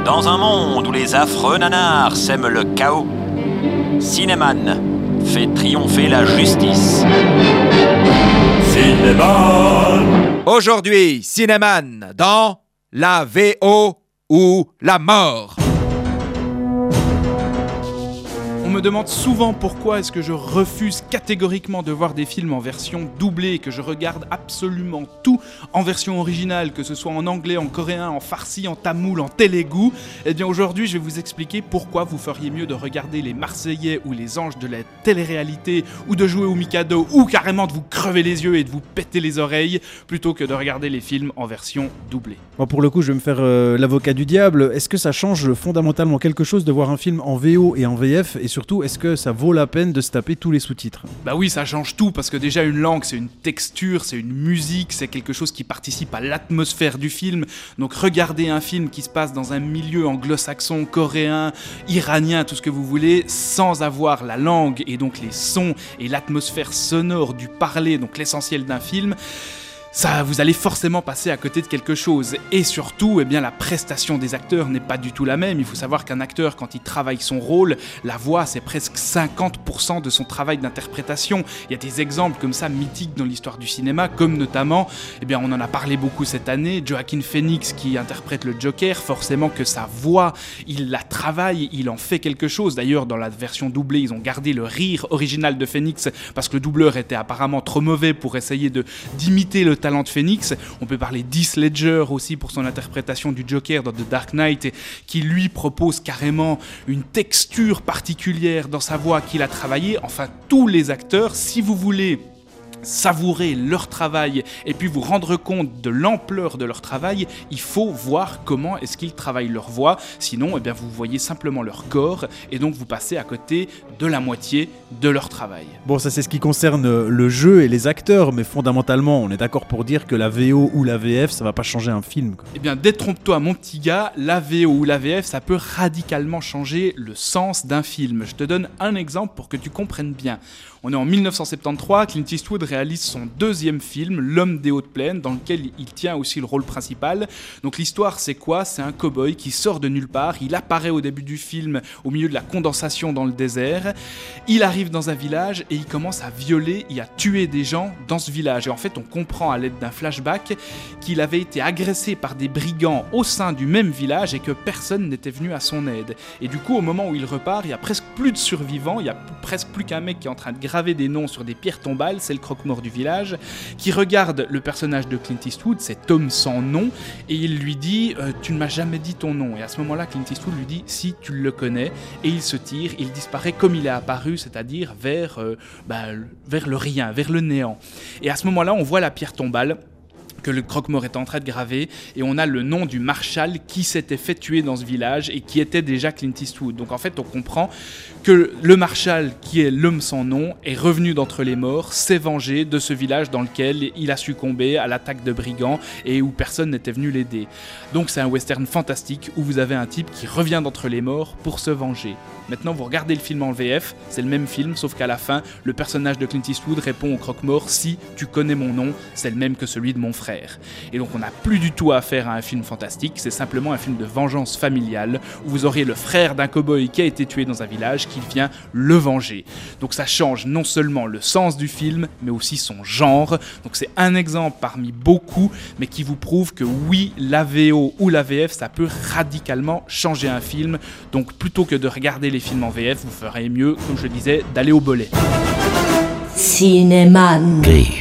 Dans un monde où les affreux nanars sèment le chaos, Cinéman fait triompher la justice. Cinéman. Aujourd'hui, Cinéman dans la VO ou la mort. On me demande souvent pourquoi est-ce que je refuse catégoriquement de voir des films en version doublée et que je regarde absolument tout en version originale, que ce soit en anglais, en coréen, en farsi, en tamoul, en télougou. Eh bien aujourd'hui, je vais vous expliquer pourquoi vous feriez mieux de regarder les Marseillais ou les Anges de la télé-réalité ou de jouer au Mikado ou carrément de vous crever les yeux et de vous péter les oreilles plutôt que de regarder les films en version doublée. Bon, pour le coup, je vais me faire l'avocat du diable. Est-ce que ça change fondamentalement quelque chose de voir un film en VO et en VF ? Et surtout, est-ce que ça vaut la peine de se taper tous les sous-titres ? Bah oui, ça change tout, parce que déjà une langue, c'est une texture, c'est une musique, c'est quelque chose qui participe à l'atmosphère du film. Donc regarder un film qui se passe dans un milieu anglo-saxon, coréen, iranien, tout ce que vous voulez, sans avoir la langue et donc les sons et l'atmosphère sonore du parler, donc l'essentiel d'un film, ça, vous allez forcément passer à côté de quelque chose. Et surtout, eh bien, la prestation des acteurs n'est pas du tout la même. Il faut savoir qu'un acteur, quand il travaille son rôle, la voix, c'est presque 50% de son travail d'interprétation. Il y a des exemples comme ça, mythiques dans l'histoire du cinéma, comme notamment, eh bien, on en a parlé beaucoup cette année, Joaquin Phoenix qui interprète le Joker, forcément que sa voix, il la travaille, il en fait quelque chose. D'ailleurs, dans la version doublée, ils ont gardé le rire original de Phoenix parce que le doubleur était apparemment trop mauvais pour essayer d'imiter le talent de Phoenix. On peut parler d'Heath Ledger aussi pour son interprétation du Joker dans The Dark Knight, qui lui propose carrément une texture particulière dans sa voix qu'il a travaillé. Enfin, tous les acteurs, si vous voulez savourer leur travail et puis vous rendre compte de l'ampleur de leur travail, il faut voir comment est-ce qu'ils travaillent leur voix. Sinon, eh bien, vous voyez simplement leur corps et donc vous passez à côté de la moitié de leur travail. Bon, ça c'est ce qui concerne le jeu et les acteurs, mais fondamentalement, on est d'accord pour dire que la VO ou la VF, ça va pas changer un film, quoi. Eh bien, détrompe-toi mon petit gars, la VO ou la VF, ça peut radicalement changer le sens d'un film. Je te donne un exemple pour que tu comprennes bien. On est en 1973, Clint Eastwood réalise son deuxième film, L'homme des hautes plaines, dans lequel il tient aussi le rôle principal. Donc l'histoire, c'est quoi ? C'est un cow-boy qui sort de nulle part, il apparaît au début du film au milieu de la condensation dans le désert, il arrive dans un village et il commence à violer et à tuer des gens dans ce village. Et en fait, on comprend à l'aide d'un flashback qu'il avait été agressé par des brigands au sein du même village et que personne n'était venu à son aide. Et du coup, au moment où il repart, il y a presque plus de survivants, il y a presque plus qu'un mec qui est en train de graver des noms sur des pierres tombales, c'est le croque-mort du village, qui regarde le personnage de Clint Eastwood, cet homme sans nom, et il lui dit « Tu ne m'as jamais dit ton nom ». Et à ce moment-là, Clint Eastwood lui dit « Si, tu le connais ». Et il se tire, il disparaît comme il est apparu, c'est-à-dire vers le rien, vers le néant. Et à ce moment-là, on voit la pierre tombale que le croque-mort est en train de graver, et on a le nom du marshal qui s'était fait tuer dans ce village et qui était déjà Clint Eastwood. Donc en fait, on comprend que le marshal, qui est l'homme sans nom, est revenu d'entre les morts, s'est vengé de ce village dans lequel il a succombé à l'attaque de brigands et où personne n'était venu l'aider. Donc c'est un western fantastique où vous avez un type qui revient d'entre les morts pour se venger. Maintenant, vous regardez le film en VF, c'est le même film, sauf qu'à la fin, le personnage de Clint Eastwood répond au croque-mort « Si tu connais mon nom, c'est le même que celui de mon frère ». Et donc on n'a plus du tout affaire à un film fantastique, c'est simplement un film de vengeance familiale où vous auriez le frère d'un cow-boy qui a été tué dans un village qui vient le venger. Donc ça change non seulement le sens du film, mais aussi son genre. Donc c'est un exemple parmi beaucoup, mais qui vous prouve que oui, la VO ou la VF, ça peut radicalement changer un film. Donc plutôt que de regarder les films en VF, vous ferez mieux, comme je le disais, d'aller au bolet. Cinéman.